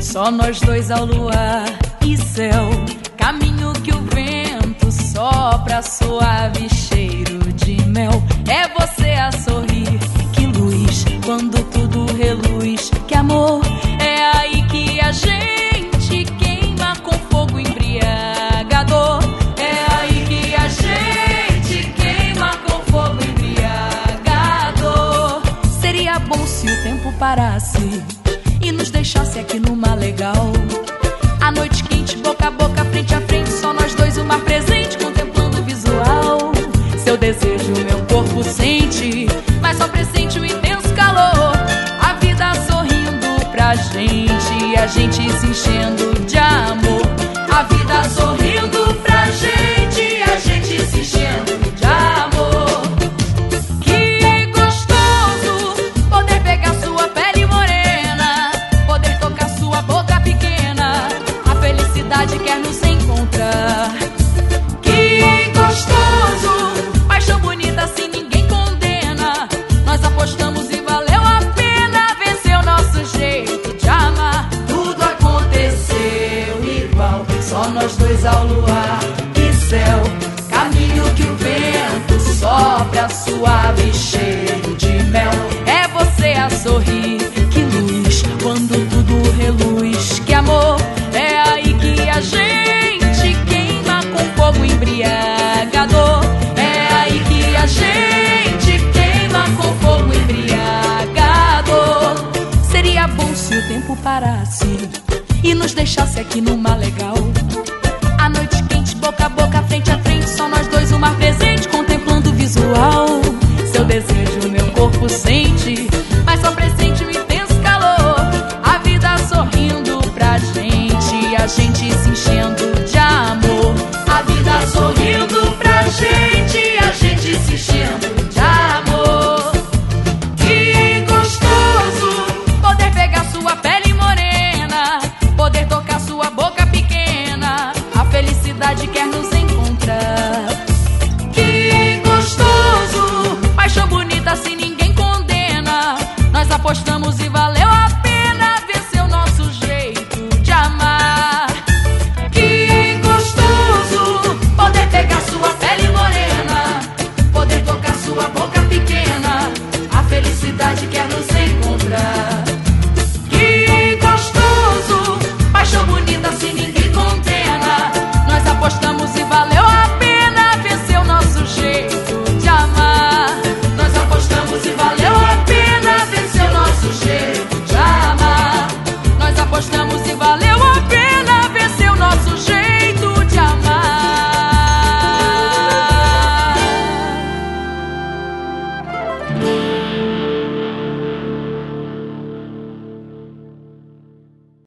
Só nós dois ao luar e céu, caminho que o vento sopra, suave cheiro de mel. É você a sorrir, que luz, quando tudo reluz. Que amor, é aí que a gente queima com fogo embriagador. É aí que a gente queima com fogo embriagador. Seria bom se o tempo parasse e nos deixasse aqui numa legal. A noite quente, boca a boca, frente a frente, só nós dois, o mar presente, contemplando o visual. Seu desejo, meu corpo sente, mas só pressente o intenso calor. A vida sorrindo pra gente, a gente se enchendo de amor. A vida sorrindo pra gente, a gente se enchendo de amor. Que gostoso poder pegar sua pele morena, poder tocar sua boca pequena. A felicidade quer nos encontrar. Que gostoso, paixão bonita assim ninguém condena. Nós apostamos e valeu a pena. Venceu nosso jeito de amar. Tudo aconteceu igual, só nós dois ao luar e céu. Caminho que o vento sopra, suave cheiro de mel. É você a sorrir, que luz, quando tudo reluz. Que amor, é aí que a gente queima com fogo embriagador. É aí que a gente queima com fogo embriagador. Seria bom se o tempo parasse e nos deixasse aqui numa legal. A noite quente, boca a boca, frente a frente, só nós dois, o mar presente, contemplando o visual. Seu desejo, meu corpo sente, mas só pressente o intenso calor. A vida sorrindo pra gente, a gente se enchendo de amor. A vida sorrindo pra gente, a gente se enchendo de amor. Que gostoso poder pegar sua pele morena, poder tocar sua boca pequena. A felicidade quer nos encontrar. Que gostoso, paixão bonita assim ninguém condena. Nós apostamos e valeu a pena. Venceu nosso jeito de amar. Que gostoso poder pegar sua pele morena, poder tocar sua boca pequena. A felicidade quer nos encontrar. Que gostoso, paixão bonita assim ninguém condena. Nós apostamos e valeu a pena. Venceu nosso jeito de amar. Nós apostamos e valeu a pena. Venceu nosso jeito de amar. Nós apostamos